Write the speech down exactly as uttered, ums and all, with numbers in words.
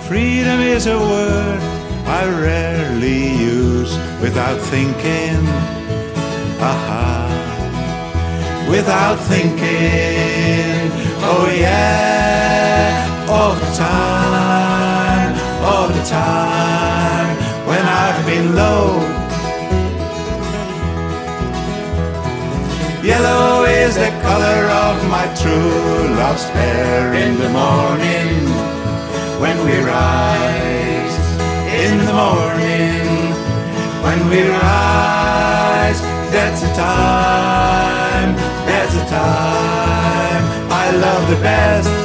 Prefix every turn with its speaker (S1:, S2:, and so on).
S1: Freedom is a word I rarely use without thinking. Aha, without thinking. Oh yeah, all the time, all the time when I've been low. Yellow is the color of my true love's hair in the morning. When we rise in the morning, when we rise, that's the time, that's the time I love the best.